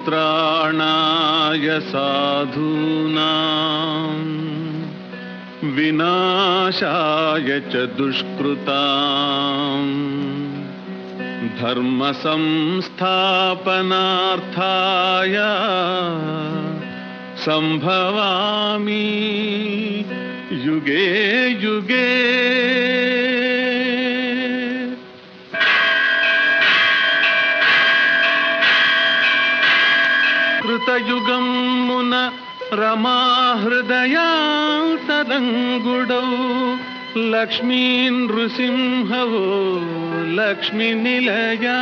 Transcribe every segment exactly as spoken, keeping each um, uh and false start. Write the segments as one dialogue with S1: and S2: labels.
S1: త్రాణాయ సాధూనాం వినాశాయ చ దుష్కృతాం ధర్మ సంస్థాపనార్థాయ సంభవామి యుగే యుగే. కృతయుగమున రమాహృదయాంతరంగుడౌ లక్ష్మీ నృసింహవో లక్ష్మి నిలయా.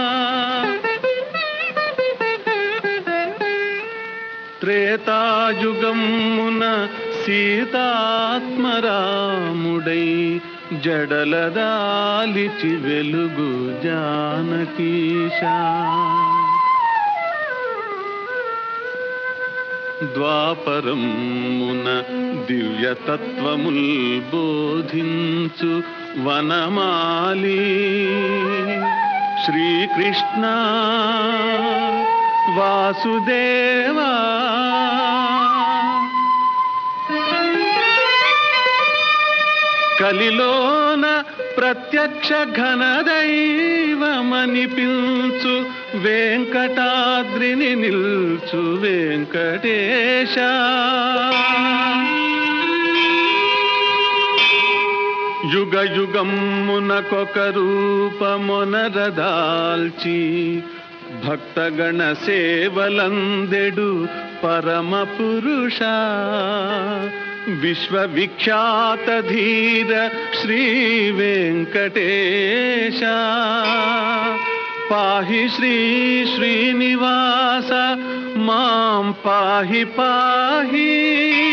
S1: త్రేతాయుగమున సీతాత్మరాముడై జడలదాలిచి వెలుగు జానకీశా. ద్వాపరమున దివ్యతత్వముల్ బోధించు వనమాలి శ్రీకృష్ణ వాసుదేవా. కలిలోన ప్రత్యక్ష ఘనదైవమనిపించు వెంకటాద్రిని నిల్చు వెంకటేశ. యుగ యుగమునకొక రూపమొనరదాల్చి భక్తగణ సేవలందెడు పరమ పురుష. విశ్వవిఖ్యాత ధీర శ్రీ వెంకటేశ. పాహి శ్రీ శ్రీనివాస మాం పాహి పాహి.